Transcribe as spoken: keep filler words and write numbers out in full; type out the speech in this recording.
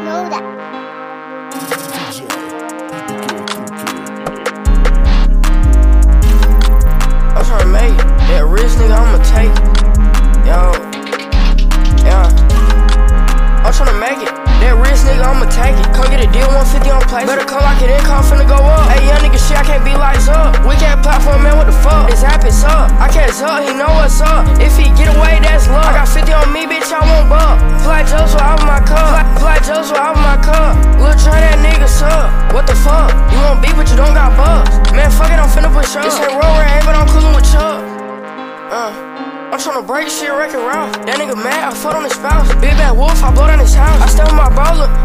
know that. I'm tryna make it. That rich nigga, I'ma take it. Yo, yeah. I'm tryna make it. That rich nigga, I'ma take it. Come get a deal, one fifty on place. Better come lock it in, come finna go up. Hey, young nigga, shit, I can't be like Zuck. We can't platform, man, what the fuck? This app is up. I can't Zuck, he know what's up. If he get away, that's luck. I got fifty on me, bitch, I won't buck. Fly Joseph out of my cup. Fly, fly Joseph out of my cup. Lil' Trey, that nigga suck. What the fuck? You want beef, but you don't got bugs. Man, fuck it, I'm finna push up. This ain't roll rain, but I'm coolin' with Chuck. Uh. I'm tryna break shit, wreck it route. That nigga mad, I fuck on his spouse. Big bad wolf, I blow down his house. I stay with my bro, look.